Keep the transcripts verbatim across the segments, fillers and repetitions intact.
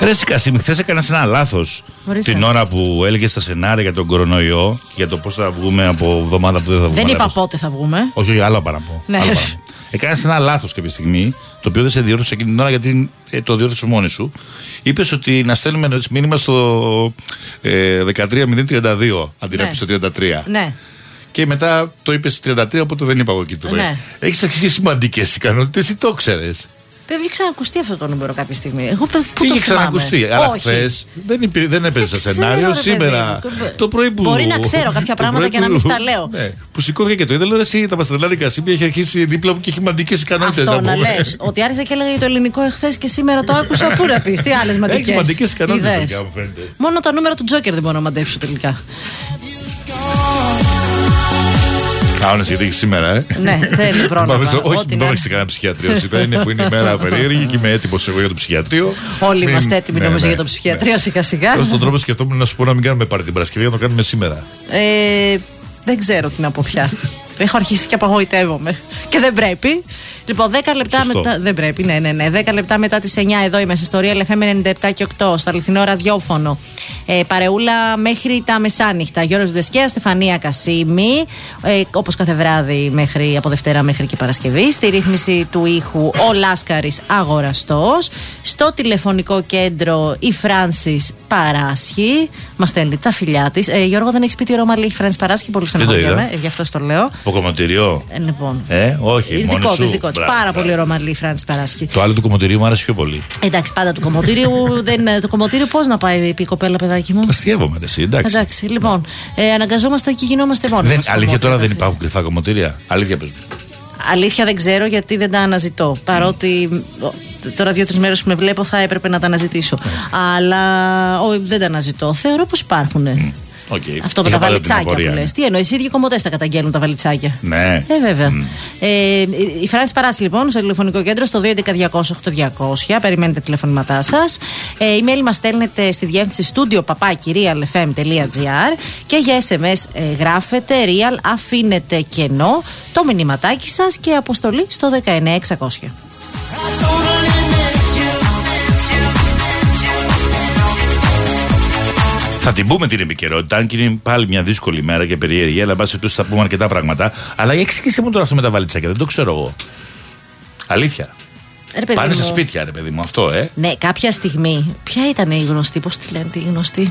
Ρε Κασίμη, χθες έκανες ένα λάθος. Την ώρα που έλεγες τα σενάρια για τον κορονοϊό, για το πώς θα βγούμε από εβδομάδα που δεν θα βγούμε. Δεν είπα πότε θα βγούμε. Όχι, όχι, άλλο παραπώ. Ναι. Έκανες ένα λάθος κάποια στιγμή, το οποίο δεν σε διόρθωσε εκείνη την ώρα γιατί ε, το διόρθωσε μόνη σου. Είπες ότι να στέλνουμε μήνυμα στο ε, δεκατρία μηδέν τριάντα δύο αντί να πεις στο τριάντα τρία. Ναι. Και μετά το είπες τριάντα τρία, οπότε δεν είπα εγώ εκεί το ναι. Έχεις αρχίσει σημαντικές ικανότητες, εσύ το ξέρεις. Βέβαια, είχε ξανακουστεί αυτό το νούμερο κάποια στιγμή. Εγώ πού είχε το ξανακουστεί. Αλλά χθες δεν, υπή, δεν έπαιζε σε σενάριο. Σήμερα το πρωί που. Μπορεί να ξέρω κάποια πράγματα και να μην στα λέω. Ναι, που σηκώθηκε και το είδε, λέω εσύ τα Παστελάρη Κασίμη έχει αρχίσει δίπλα μου και έχει μαντικές ικανότητες. Αυτό να λες. Ότι άρχισε και έλεγε το ελληνικό εχθές και σήμερα το άκουσα. Πού να πεις, τι άλλες μαντικές. Έχει μαντικές ικανότητες. Μόνο τα νούμερα του Τζόκερ δεν μπορώ να μαντέψω τελικά. Κάωνες γιατί έχει σήμερα, ε. Ναι, δεν είναι πρόβλημα. Όχι, δεν έχει σε κανένα ψυχιατρίο. Είναι που είναι η μέρα περίεργη και είμαι έτοιμος εγώ για το ψυχιατρίο. Όλοι είμαστε έτοιμοι νομίζω για το ψυχιατρίο σιγά-σιγά. Τώρα στον τρόπο σκεφτόμουν να σου πω να μην κάνουμε πάρει την Παρασκευή, να το κάνουμε σήμερα. Δεν ξέρω τι να πω πια. Έχω αρχίσει και απαγοητεύομαι. Και δεν πρέπει. Λοιπόν, δέκα λεπτά Σωστό. μετά. Δεν πρέπει, ναι, ναι, ναι. δέκα λεπτά μετά τις εννιά εδώ είμαστε στο Real εφ εμ ενενήντα επτά και οκτώ, στο αληθινό ραδιόφωνο. Ε, παρεούλα μέχρι τα μεσάνυχτα. Γιώργος Δουεσκέα, Στεφανία Κασίμη. Ε, όπως κάθε βράδυ μέχρι, από Δευτέρα μέχρι και Παρασκευή. Στη ρύθμιση του ήχου ο Λάσκαρης Αγοραστός. Στο τηλεφωνικό κέντρο η Φράνσις Παράσχη. Μας στέλνει τα φιλιά της. Ε, Γιώργο, δεν έχεις πει τη Ρώμα Λίγη Φράνσις Παράσχη. Πολύ στεναχωριέμαι. Γι' αυτό το λέω. Από κομματήριο. Ε, λοιπόν. Ε, όχι. Δικό της, δικό της. Πάρα πολύ ρωμαλή η Φράνσις Παράσχη. Το άλλο του κομμωτηρίου μου άρεσε πιο πολύ. Εντάξει, πάντα του κομμωτήριου. δεν, το κομμωτήριο πώς να πάει η κοπέλα, παιδάκι μου. Αστείευομαι, εσύ, εντάξει. Εντάξει, λοιπόν. Ε, αναγκαζόμαστε και γινόμαστε μόνοι. Δεν, αλήθεια τώρα δεν υπάρχουν κρυφά κομμωτήρια. Αλήθεια πες μου. Αλήθεια δεν ξέρω γιατί δεν τα αναζητώ. Παρότι τώρα δύο-τρεις μέρες που με βλέπω θα έπρεπε να τα αναζητήσω. Mm. Αλλά ό, δεν τα αναζητώ. Θεωρώ πως υπάρχουν. Mm. Okay. Αυτό με τα βαλιτσάκια που λες. Τι εννοείς, οι ίδιοι κομμωτές τα καταγγέλνουν τα βαλιτσάκια. Ναι. Ε, βέβαια. Mm. Ε, η Φράνσις Παράσχη λοιπόν στο τηλεφωνικό κέντρο στο δύο έντεκα διακόσια οκτώ διακόσια. Περιμένετε τηλεφωνήματά σας. Ε, email μας στέλνετε στη διεύθυνση studio παπάκι real f m τελεία g r και για ες εμ ες ε, γράφετε real, αφήνετε κενό το μηνυματάκι σας και αποστολή στο δεκαεννιά εξακόσια. Θα την πούμε την επικαιρότητα, αν και είναι πάλι μια δύσκολη μέρα και περίεργη, αλλά εν πάση περιπτώσει θα πούμε αρκετά πράγματα. Αλλά εξήγησε μου τώρα αυτό με τα βαλιτσάκια, δεν το ξέρω εγώ. Αλήθεια. Ρε, πάνε μου. στα σπίτια, ρε παιδί μου, αυτό, ε. Ναι, κάποια στιγμή. Ποια ήταν η γνωστή, πώς τη λένε, η γνωστή.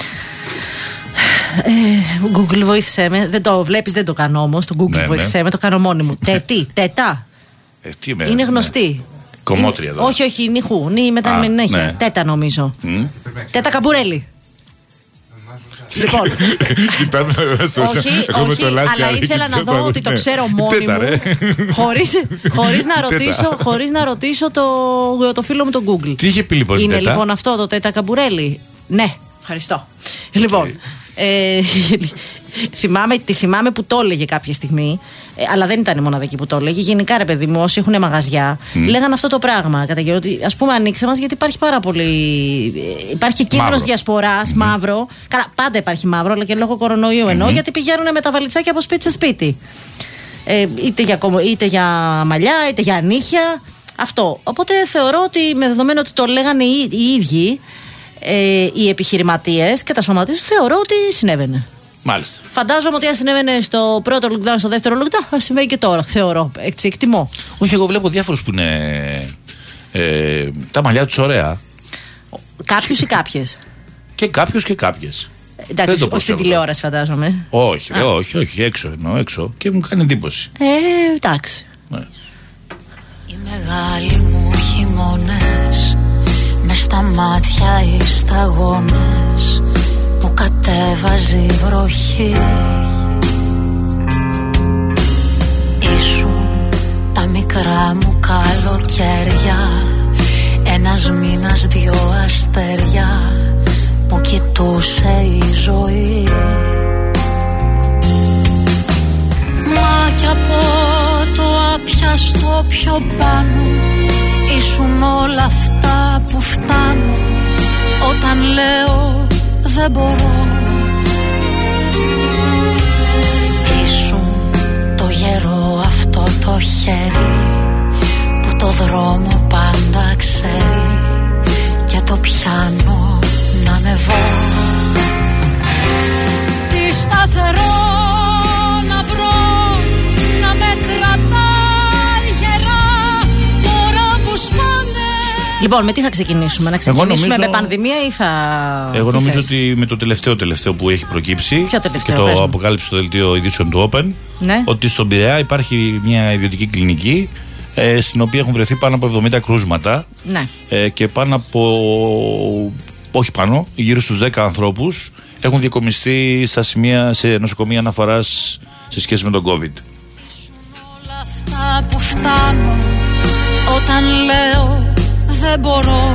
Ε, Google, βοήθησέ με. Δεν το βλέπεις, δεν το κάνω όμως. Το Google, ναι, βοήθησέ ναι. με, το κάνω μόνη μου. Τετή, τετά. Ε, τι με, είναι γνωστή. Ναι. Κομμότρια εδώ. Όχι, όχι, νυχού. Νι, μετά Α, μην έχει. Ναι. Τέτα νομίζω. Mm. Τέτα καμπουρέλι. Λοιπόν. όχι, όχι, αλλά ήθελα να δω ότι το ξέρω μόνη μου. Χωρίς να ρωτήσω, χωρίς να ρωτήσω το φίλο μου το Google. Τι είχε πει λοιπόν η Είναι τέτα? Λοιπόν αυτό το τέτα καμπουρέλι. Ναι, ευχαριστώ. Λοιπόν, θυμάμαι, τη θυμάμαι που το έλεγε κάποια στιγμή, ε, αλλά δεν ήταν η μοναδική που το έλεγε. Γενικά, ρε παιδί μου, όσοι έχουν μαγαζιά, mm. λέγανε αυτό το πράγμα. Κατά καιρό, ότι ας πούμε, ανοίξε μας, γιατί υπάρχει πάρα πολύ. Υπάρχει και κίνδυνος διασποράς, mm. μαύρο. Καλά, πάντα υπάρχει μαύρο, αλλά και λόγω κορονοϊού εννοώ, mm-hmm. γιατί πηγαίνουν με τα βαλιτσάκια από σπίτι σε σπίτι. Ε, είτε, για, είτε για μαλλιά, είτε για νύχια. Αυτό. Οπότε θεωρώ ότι με δεδομένο ότι το λέγανε οι, οι ίδιοι ε, οι επιχειρηματίες και τα σωματεία του, θεωρώ ότι συνέβαινε. Μάλιστα. Φαντάζομαι ότι αν συνέβαινε στο πρώτο lockdown, στο δεύτερο lockdown, θα συμβαίνει και τώρα. Θεωρώ. Έτσι, εκτιμώ. Όχι, εγώ βλέπω διάφορους που είναι. Ε, τα μαλλιά τους ωραία. Κάποιους ή κάποιες. Και κάποιους και κάποιες. Εντάξει, όχι στην τηλεόραση, φαντάζομαι. Όχι, ρε, όχι, όχι, έξω εννοώ, έξω. Και μου κάνει εντύπωση. Ε, εντάξει. Ναι. Οι μεγάλοι μου χειμώνες, μες στα μάτια οι σταγόνες που κατέβαζε η βροχή. Ήσουν τα μικρά μου καλοκαίρια, ένας μήνας δυο αστέρια που κοιτούσε η ζωή. Μα κι από το άπιαστο πιο πάνω ήσουν όλα αυτά που φτάνουν όταν λέω δεν μπορώ. Ήσουν το γερό αυτό το χέρι που το δρόμο πάντα ξέρει και το πιάνο να ανεβώ. Τι σταθερό να βρω να με κρατάει γερά τώρα που σπάνε. Λοιπόν, με τι θα ξεκινήσουμε, να ξεκινήσουμε νομίζω, με πανδημία ή θα. Εγώ τι νομίζω θες? Ότι με το τελευταίο τελευταίο που έχει προκύψει. Ποιο τελευταίο, και το πες αποκάλυψε το δελτίο ειδήσεων του Open. Ναι. Ότι στον Πειραιά υπάρχει μια ιδιωτική κλινική ε, στην οποία έχουν βρεθεί πάνω από εβδομήντα κρούσματα. Ναι. Ε, και πάνω από. Όχι πάνω, γύρω στους δέκα ανθρώπους έχουν διακομιστεί στα σημεία, σε νοσοκομεία αναφοράς σε σχέση με τον COVID. Όλα αυτά που φτάνουν όταν λέω δεν μπορώ.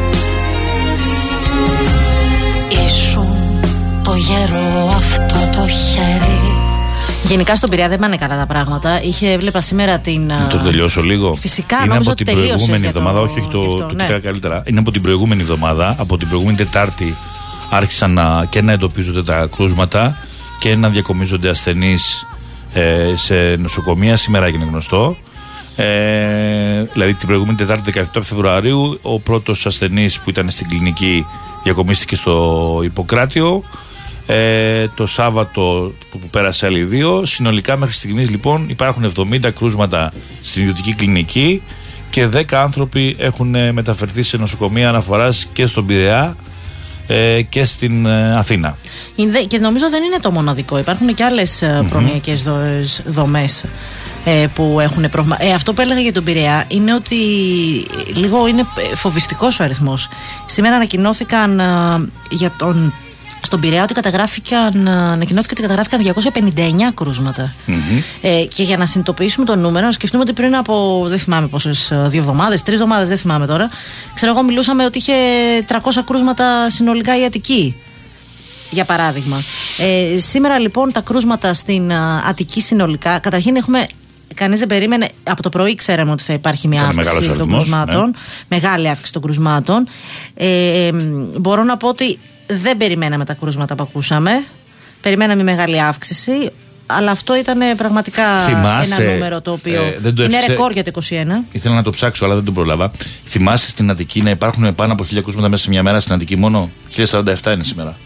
Ήσουν το γερό αυτό το χέρι. Γενικά στον Πειραιά δεν πάνε καλά τα πράγματα. Είχε, έβλεπα σήμερα την. Να το τελειώσω λίγο. Φυσικά, είναι νόμιζα από την προηγούμενη εβδομάδα. Το... Όχι, όχι, το, το, ναι. το καλύτερα. Είναι από την προηγούμενη εβδομάδα. Από την προηγούμενη Τετάρτη άρχισαν να, και να εντοπίζονται τα κρούσματα και να διακομίζονται ασθενείς ε, σε νοσοκομεία. Σήμερα έγινε γνωστό. Ε, δηλαδή την προηγούμενη Τετάρτη δεκαεπτά Φεβρουαρίου ο πρώτος ασθενής που ήταν στην κλινική διακομίστηκε στο Ιπποκράτιο. Ε, το Σάββατο που, που πέρασε άλλοι δύο. Συνολικά μέχρι στιγμής λοιπόν υπάρχουν εβδομήντα κρούσματα στην ιδιωτική κλινική και δέκα άνθρωποι έχουν ε, μεταφερθεί σε νοσοκομεία αναφοράς και στον Πειραιά ε, και στην ε, Αθήνα. Και νομίζω δεν είναι το μοναδικό. Υπάρχουν και άλλες mm-hmm. προνοιακές δο- δομές ε, που έχουν πρόβλημα. Ε, αυτό που έλεγα για τον Πειραιά είναι ότι λίγο είναι φοβιστικός ο αριθμός. Σήμερα ανακοινώθηκαν ε, για τον στον Πειραιά ότι καταγράφηκαν, ανακοινώθηκε ότι καταγράφηκαν διακόσια πενήντα εννέα κρούσματα. Mm-hmm. Ε, και για να συνειδητοποιήσουμε το νούμερο, να σκεφτούμε ότι πριν από δεν θυμάμαι πόσες, δύο εβδομάδες, τρεις εβδομάδες, δεν θυμάμαι τώρα, ξέρω εγώ, μιλούσαμε ότι είχε τριακόσια κρούσματα συνολικά η Αττική. Για παράδειγμα. Ε, σήμερα λοιπόν τα κρούσματα στην α, Αττική συνολικά, καταρχήν έχουμε. Κανείς δεν περίμενε, από το πρωί ξέραμε ότι θα υπάρχει μια Ήταν αύξηση των κρουσμάτων. Ναι. Μεγάλη αύξηση των κρουσμάτων. Ε, μπορώ να πω ότι δεν περιμέναμε τα κρούσματα που ακούσαμε. Περιμέναμε μεγάλη αύξηση. Αλλά αυτό ήταν πραγματικά Θυμάσαι, ένα νούμερο το οποίο ε, δεν το είναι έφυσε... ρεκόρ για το είκοσι ένα. Ήθελα να το ψάξω, αλλά δεν το πρόλαβα. Θυμάσαι στην Αττική να υπάρχουν πάνω από χίλια κρούσματα μέσα σε μια μέρα? Στην Αττική μόνο χίλια σαράντα επτά είναι σήμερα.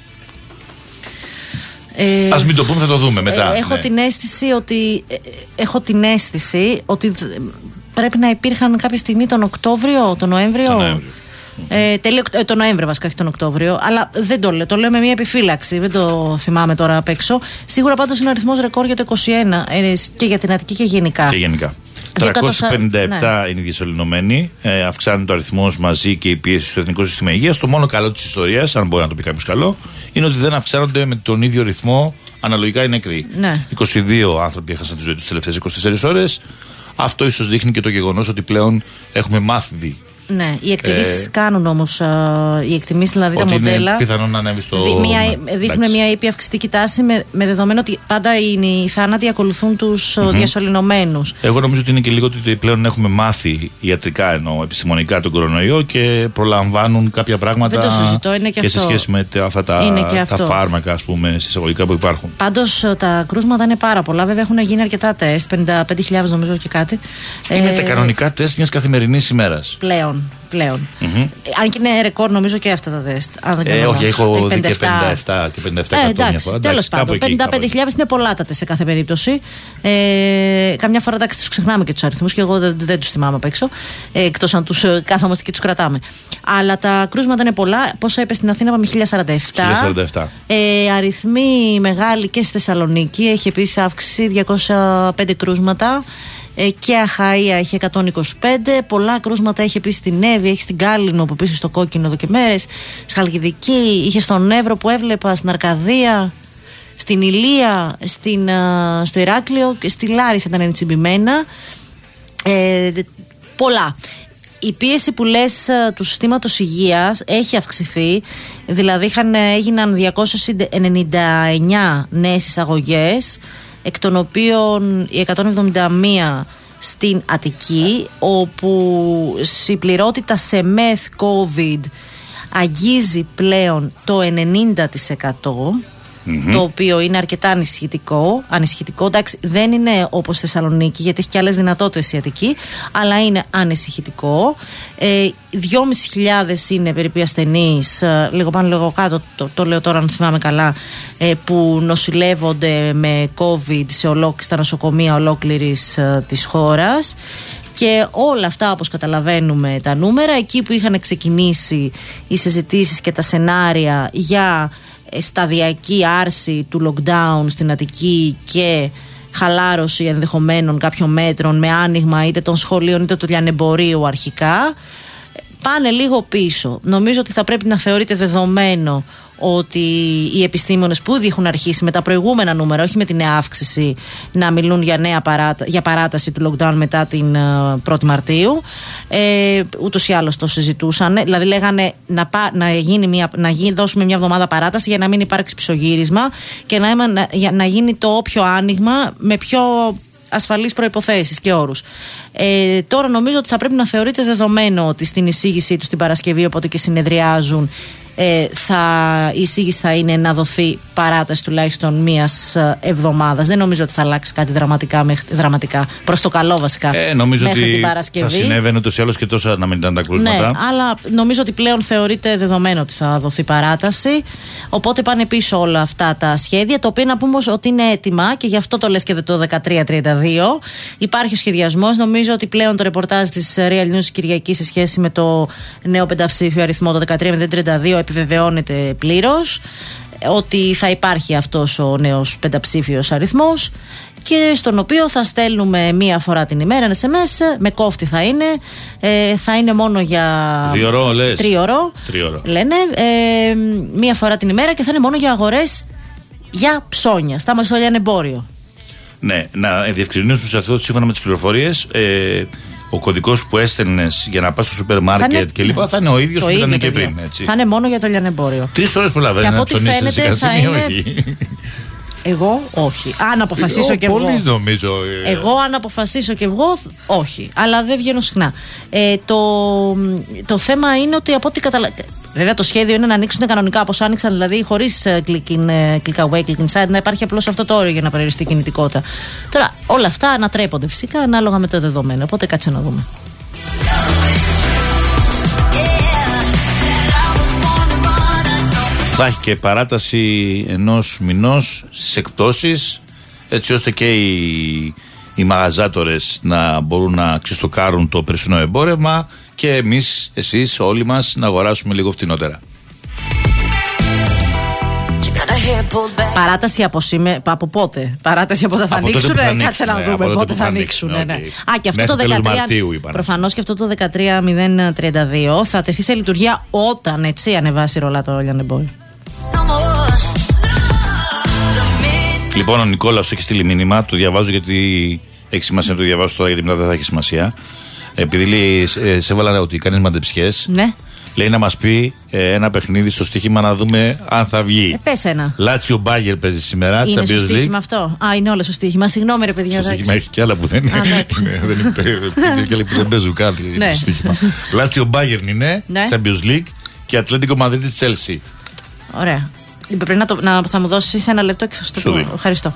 Ε, Ας μην το πούμε, θα το δούμε μετά. Ε, έχω, ναι. την αίσθηση ότι, ε, έχω την αίσθηση ότι πρέπει να υπήρχαν κάποια στιγμή τον Οκτώβριο, τον Νοέμβριο. Τον Νοέμβριο. Ε, τελείο, ε, τον Νοέμβριο βασικά, όχι τον Οκτώβριο. Αλλά δεν το λέω. Το λέω με μια επιφύλαξη. Δεν το θυμάμαι τώρα απ' έξω. Σίγουρα πάντως είναι αριθμός ρεκόρ για το είκοσι ένα ε, και για την Αττική και γενικά. Και γενικά. τριακόσιοι πενήντα επτά ναι. είναι οι διασωληνωμένοι. Ε, αυξάνεται το αριθμός μαζί και η πίεση στο Εθνικό Σύστημα Υγείας. Το μόνο καλό της ιστορίας, αν μπορεί να το πει κάποιος καλό, είναι ότι δεν αυξάνονται με τον ίδιο ρυθμό αναλογικά οι νεκροί. Ναι. είκοσι δύο άνθρωποι έχασαν τη ζωή τους τις τελευταίες είκοσι τέσσερις ώρες. Αυτό ίσως δείχνει και το γεγονός ότι πλέον έχουμε μάθει. Ναι, οι εκτιμήσεις ε, κάνουν όμως, uh, οι εκτιμήσεις δηλαδή ότι τα μοντέλα. Είναι πιθανόν να ανέβει στο. Δι, μια, ναι, δείχνουν μια ήπια αυξητική τάση με, με δεδομένο ότι πάντα είναι, οι θάνατοι ακολουθούν τους mm-hmm. διασωληνωμένους. Εγώ νομίζω ότι είναι και λίγο ότι πλέον έχουμε μάθει ιατρικά εννοώ επιστημονικά τον κορονοϊό και προλαμβάνουν κάποια πράγματα. Δεν το συζητώ, είναι και, και αυτό. σε σχέση με αυτά τα, τα φάρμακα, ας πούμε, συσσαγωγικά που υπάρχουν. Πάντως τα κρούσματα είναι πάρα πολλά. Βέβαια έχουν γίνει αρκετά τεστ, πενήντα πέντε χιλιάδες νομίζω και κάτι. Είναι ε, τα κανονικά τεστ μιας καθημερινής ημέρας. Πλέον. πλέον. Mm-hmm. Αν και είναι ρεκόρ νομίζω και αυτά τα τεστ. Ε, όχι, έχω δει και πενήντα επτά και πενήντα επτά ε, εντάξει, τέλος πάντων. πενήντα πέντε χιλιάδες είναι πολλά τα τεστ σε κάθε περίπτωση. Ε, καμιά φορά εντάξει, τους ξεχνάμε και τους αριθμούς και εγώ δεν, δεν τους θυμάμαι απ' έξω. Ε, εκτός αν τους κάθομαστε και τους κρατάμε. Αλλά τα κρούσματα είναι πολλά. Πόσα είπε στην Αθήνα, πάμε χίλια σαράντα επτά. χίλια σαράντα επτά. Ε, αριθμοί μεγάλοι και στη Θεσσαλονίκη. Έχει επίσης αύξηση διακόσια πέντε κρούσματα. Και Αχαΐα έχει εκατόν είκοσι πέντε. Πολλά κρούσματα έχει επίσης στην Εύη, έχει στην Κάλινο που επίσης στο κόκκινο εδώ και μέρες. Στη Χαλκιδική, είχε στον Εύρο που έβλεπα, στην Αρκαδία, στην Ηλία, στην, στο Ηράκλειο και στη Λάρισα ήταν εντσιμπημένα. Ε, πολλά. Η πίεση που λες του συστήματος υγείας έχει αυξηθεί. Δηλαδή είχαν, έγιναν διακόσιες ενενήντα εννέα νέες εισαγωγές, εκ των οποίων οι εκατόν εβδομήντα μία στην Αττική, όπου η πληρότητα σε μεθ COVID αγγίζει πλέον το ενενήντα τοις εκατό. mm-hmm. το οποίο είναι αρκετά ανησυχητικό. Ανησυχητικό, εντάξει, δεν είναι όπως Θεσσαλονίκη, γιατί έχει και άλλες δυνατότητες η Αττική, αλλά είναι ανησυχητικό. Ε, δυόμισι χιλιάδες είναι περίπου οι ασθενείς, ε, λίγο πάνω λίγο κάτω, το, το λέω τώρα αν θυμάμαι καλά, ε, που νοσηλεύονται με COVID σε ολόκλη, στα νοσοκομεία ολόκληρης ε, της χώρας. Και όλα αυτά, όπως καταλαβαίνουμε τα νούμερα, εκεί που είχαν ξεκινήσει οι συζητήσεις και τα σενάρια για σταδιακή άρση του lockdown στην Αττική και χαλάρωση ενδεχομένων κάποιων μέτρων με άνοιγμα είτε των σχολείων είτε του λιανεμπορίου αρχικά, πάνε λίγο πίσω. Νομίζω ότι θα πρέπει να θεωρείται δεδομένο ότι οι επιστήμονες που ήδη έχουν αρχίσει με τα προηγούμενα νούμερα, όχι με την νέα αύξηση, να μιλούν για, νέα παράτα... για παράταση του lockdown μετά την πρώτη Μαρτίου. Ε, ούτως ή άλλως το συζητούσαν. Δηλαδή λέγανε να, πά... να, γίνει μια... να γίνει... δώσουμε μια εβδομάδα παράταση για να μην υπάρξει πισωγύρισμα και να, να... Για... να γίνει το όποιο άνοιγμα με πιο ασφαλείς προϋποθέσεις και όρους. Ε, τώρα νομίζω ότι θα πρέπει να θεωρείται δεδομένο ότι στην εισήγησή τους την Παρασκευή, όποτε και συνεδριάζουν, Ε, θα, η εισήγηση θα είναι να δοθεί παράταση τουλάχιστον μίας εβδομάδας. Δεν νομίζω ότι θα αλλάξει κάτι δραματικά, δραματικά προς το καλό βασικά. Ε, νομίζω μέχρι ότι την Παρασκευή. Θα συνέβαινε ούτως ή άλλως και τόσα να μην ήταν τα κρούσματα. Ναι, αλλά νομίζω ότι πλέον θεωρείται δεδομένο ότι θα δοθεί παράταση. Οπότε πάνε πίσω όλα αυτά τα σχέδια, τα οποία να πούμε ότι είναι έτοιμα και γι' αυτό το λες και το δεκατρία τριάντα δύο. Υπάρχει ο σχεδιασμός. Νομίζω ότι πλέον το ρεπορτάζ της Real News Κυριακή σε σχέση με το νέο πενταψήφιο αριθμό, το δεκατρία μηδέν τριάντα δύο, επιβεβαιώνεται πλήρως ότι θα υπάρχει αυτός ο νέος πενταψήφιος αριθμός και στον οποίο θα στέλνουμε μία φορά την ημέρα ένα ες εμ ες, με κόφτη θα είναι, ε, θα είναι μόνο για Διωρό, λες. τρίωρο, τρίωρο. λένε, ε, μία φορά την ημέρα και θα είναι μόνο για αγορές για ψώνια, στα στο λιανεμπόριο. Ναι, να διευκρινίσουμε σε αυτό ότι σύμφωνα με τις πληροφορίες, ε, ο κωδικός που έστελνες για να πας στο σούπερ μάρκετ και λοιπά θα είναι ο ίδιος που ήταν και πριν. Έτσι. Θα είναι μόνο για το λιανεμπόριο. Τρεις ώρες προλαβαίνεις να ψωνίσεις σε θα σημείο, είναι... όχι. Εγώ όχι. Αν αποφασίσω ε, και εγώ. νομίζω. Ε... Εγώ αν αποφασίσω και εγώ, όχι. Αλλά δεν βγαίνω συχνά. Ε, το, το θέμα είναι ότι από ό,τι καταλαβαίνω. Βέβαια το σχέδιο είναι να ανοίξουν κανονικά όπως άνοιξαν, δηλαδή χωρίς click, in, click away, click inside, να υπάρχει απλώς αυτό το όριο για να περιοριστεί η κινητικότητα. Τώρα όλα αυτά ανατρέπονται φυσικά ανάλογα με το δεδομένο. Οπότε κάτσε να δούμε. Θα έχει και παράταση ενός μηνός στις εκπτώσεις, έτσι ώστε και οι, οι μαγαζάτορες να μπορούν να ξεστοκάρουν το περσινό εμπόρευμα και εμείς, εσείς, όλοι μας να αγοράσουμε λίγο φτηνότερα. Παράταση από σήμερα, από πότε? Παράταση από όταν θα ανοίξουν, κάτσε να δούμε πότε θα ανοίξουν. Ναι. Ναι. Α, και αυτό το δεκατρία, προφανώς και αυτό το δεκατρία μηδέν τριάντα δύο θα τεθεί σε λειτουργία όταν, έτσι, ανεβάσει ρολά το λιανεμπόριο. Λοιπόν, ο Νικόλαος έχει στείλει μήνυμα, το διαβάζω γιατί έχει σημασία να το διαβάσω τώρα, γιατί μετά δεν θα έχει σημασία. Επειδή λέει, σε έβαλα ότι κάνεις μαντεψιές. Ναι. Λέει να μας πει ε, ένα παιχνίδι στο στοίχημα να δούμε αν θα βγει. Ε, πες ένα. Λάτσιο Μπάγερ παίζει σήμερα. Είναι στο στοίχημα αυτό. Α, είναι όλο στο στοίχημα. Συγγνώμη, ρε παιδιά. Στο στοίχημα έχει και άλλα που δεν είναι. Είναι και άλλα που δεν παίζουν κάτι στο στοίχημα. Λάτσιο Μπάγερ είναι. Champions League και Ατλέντικο Μαδρίτη Τσέλσι. Ωραία. Πρέπει να, το, να θα μου δώσεις ένα λεπτό και θα σου το πω. Ευχαριστώ.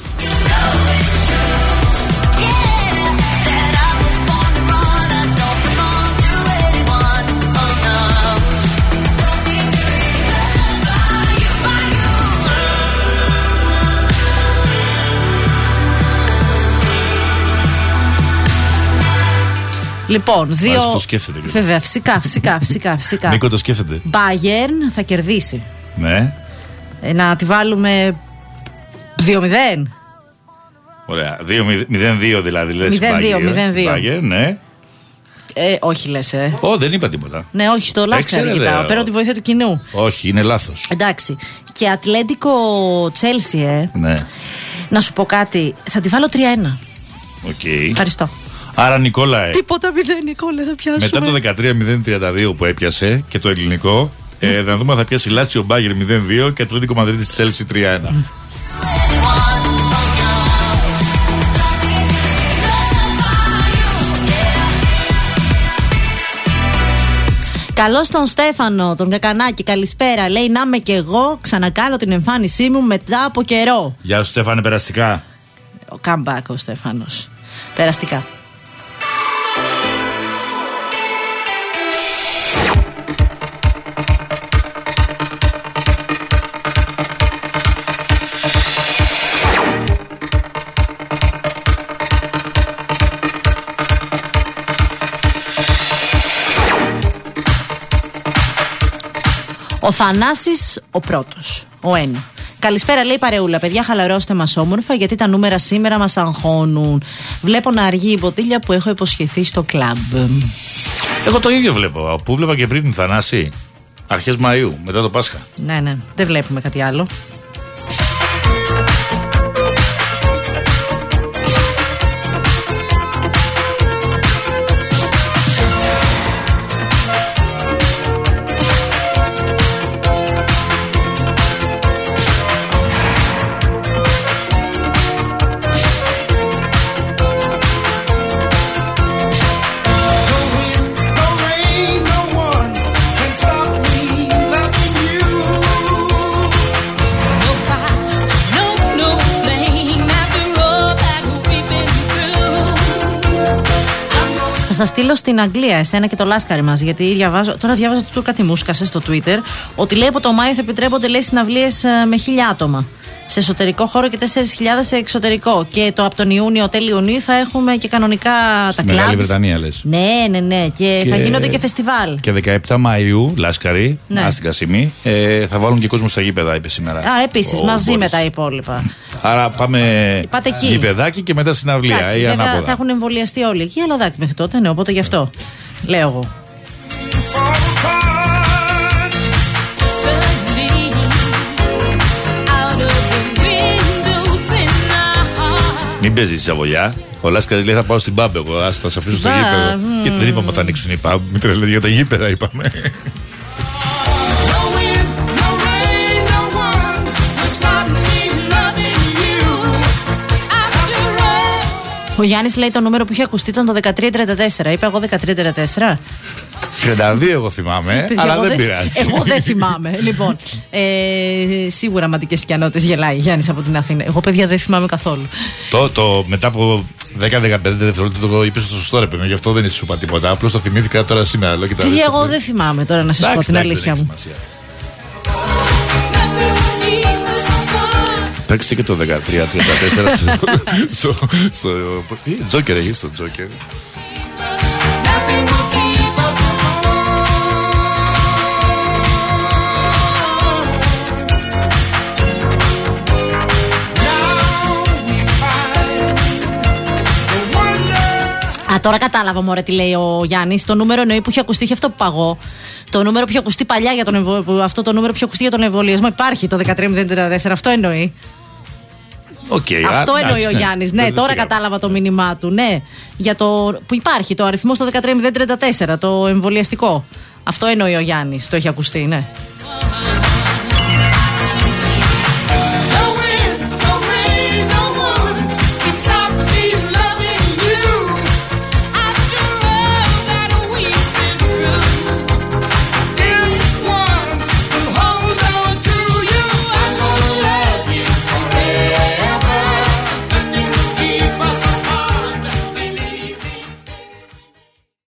Λοιπόν, δύο. Άς το σκέφτεται. Βέβαια, φυσικά, φυσικά, φυσικά, φυσικά. Νίκο το σκέφτεται. Bayern θα κερδίσει. Ναι. Ε, να τη βάλουμε δύο μηδέν. Ωραία. δύο μηδέν δύο δηλαδή λες. μηδέν δύο, μηδέν δύο. Bayern, ναι. Ε, όχι λες, ε. Ω, δεν είπα τίποτα. Ναι, όχι, στο Λάσκαρη κοιτάω. Παίρνω τη βοήθεια του κοινού. Όχι, είναι λάθος. Εντάξει. Και Ατλέντικο Τσέλσι, ε. Ναι. Να σου πω κάτι. Θα τη βάλω τρία ένα. Οκ. Okay. Ευχαριστώ. Άρα Νικόλαε. Τίποτα μηδέν, Νικόλα, θα πιάσουμε. Μετά το δεκατρία μηδέν τριάντα δύο που έπιασε και το ελληνικό, ε, να δούμε θα πιάσει Λάτσιο Μπάγερ μηδέν δύο και Ατλέντικο Μαδρίτη Τσέλσι τρία ένα. Mm. Καλώς τον Στέφανο, τον Κακανάκη, καλησπέρα. Λέει να είμαι κι εγώ, ξανακάνω την εμφάνισή μου μετά από καιρό. Γεια σου Στέφανε, περαστικά. Ο comeback ο Στέφανος. Περαστικά. Ο Θανάσης ο πρώτος, ο ένα. Καλησπέρα, λέει παρεούλα. Παιδιά, χαλαρώστε μας όμορφα, γιατί τα νούμερα σήμερα μας αγχώνουν. Βλέπω να αργεί η μποτίλια που έχω υποσχεθεί στο κλαμπ. Εγώ το ίδιο βλέπω. Που βλέπα και πριν, Θανάση. Αρχές Μαΐου, μετά το Πάσχα. Ναι, ναι. Δεν βλέπουμε κάτι άλλο. Θα σας στείλω στην Αγγλία, εσένα και το Λάσκαρη μας, γιατί διαβάζω, τώρα διάβαζα το κάτι μου σκάσε στο Twitter, ότι λέει από το Μάιο θα επιτρέπονται, λέει, συναυλίες με χίλια άτομα σε εσωτερικό χώρο και τέσσερις χιλιάδες σε εξωτερικό. Και το από τον Ιούνιο, τέλη Ιουνίου, θα έχουμε και κανονικά τα κλαμπ. Μεγάλη Βρετανία, λες. Ναι, ναι, ναι. Και, και θα γίνονται και φεστιβάλ. Και δεκαεπτά Μαΐου, Λάσκαρη, ναι. Άστικα Κασίμη, ε, θα βάλουν και κόσμο στα γήπεδα, είπε σήμερα. Α, επίσης, ο, μαζί Μπόρις. Με τα υπόλοιπα. Άρα πάμε γήπεδάκι και μετά συναυλία. Εντάξει, ή βέβαια ανάποδα. θα έχουν εμβολιαστεί όλοι εκεί, αλλά εντάξει μέχρι τότε, ναι, οπότε γι' αυτό λέω εγώ. Μην παίζει τη Σαβολιά. Ο Λάσκαρης λέει θα πάω στην παμπ. Εγώ θα σε αφήσω στο γήπεδο. Mm. Γιατί δεν είπαμε ότι θα ανοίξουν οι παμπ. Μην τρελαθεί για τα γήπεδα, είπαμε. Ο Γιάννης λέει το νούμερο που είχε ακουστεί ήταν το δεκατρία τριάντα τέσσερα. Είπα εγώ δεκατρία τριάντα τέσσερα. τριάντα δύο εγώ θυμάμαι, αλλά δεν πειράζει. Εγώ δεν θυμάμαι. Λοιπόν, ε, σίγουρα μαντικές σκιανότητες γελάει Γιάννης από την Αθήνα. Εγώ, παιδιά, δεν θυμάμαι καθόλου. Το, το μετά από δέκα με δεκαπέντε δευτερόλεπτα το είπε στο σωστό ρε παιδί, γι' αυτό δεν σου είπα τίποτα. Απλώς το θυμήθηκα τώρα σήμερα. Παιδιά, εγώ δεν θυμάμαι τώρα να σας πω την αλήθεια μου. Παίξτε και το δεκατρία τριάντα τέσσερα στο, στο, στο, τι, Τζόκερ έχει στο Τζόκερ. Α, τώρα κατάλαβα, μωρέ, τι λέει ο Γιάννης. Το νούμερο εννοεί που είχε ακουστεί, είχε αυτό που παγώ. Το νούμερο που είχε ακουστεί παλιά για τον εμβολιασμό. Αυτό το νούμερο που είχε ακουστεί για τον εμβολιασμό υπάρχει, το δεκατρία μηδέν τριάντα τέσσερα. Αυτό εννοεί. Okay, αυτό α, εννοεί ο ναι. Γιάννης. Ναι, τώρα κατάλαβα το μήνυμά του. Ναι, για το που υπάρχει το αριθμό στο δεκατρία μηδέν τριάντα τέσσερα, το εμβολιαστικό. Αυτό εννοεί ο Γιάννης. Το έχει ακουστεί, ναι.